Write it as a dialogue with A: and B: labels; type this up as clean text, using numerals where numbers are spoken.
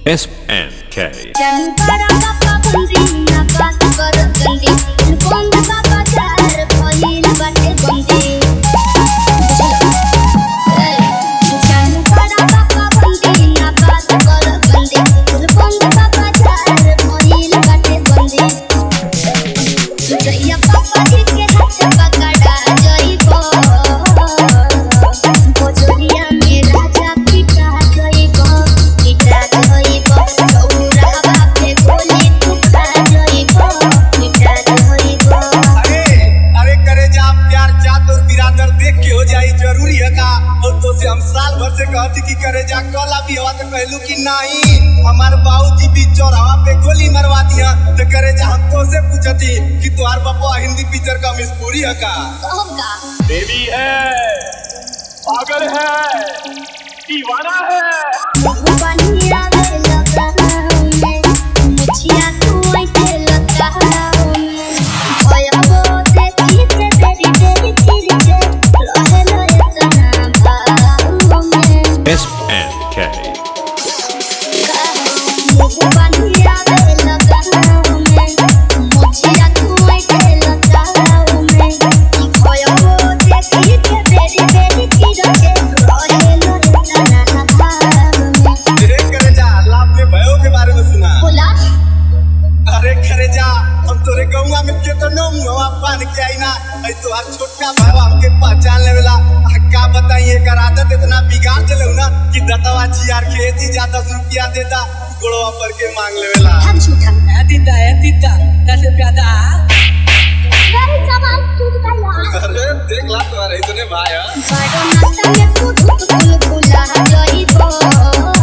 A: SNK.
B: हम साल भर से कहती कि करे जा कल अभी हवा तो कहलू कि नहीं हमारे बाबूजी भी चौराहा पे गोली मरवा दिया तो करे जा हम तो से पूछती कि तुम्हार बाबा हिंदी पिक्चर का मिसपूरी है का
C: बेबी है पागल है दीवाना
A: SNK.
B: छोटका भाव हमके पहचान लेवेला का बताइए कर आदत इतना बिगाड़ देलू ना कि दतवा जियार खेती जा 10 रुपया देता गोड़वा पर के मांग लेवेला
D: हम झूठा
E: है दीदा 10 रुपया दा
D: अरे जवान तू कहला
B: अरे देख ला तुम्हारे इसने भाई
D: बड़ो नाता में तू भूला जाई तो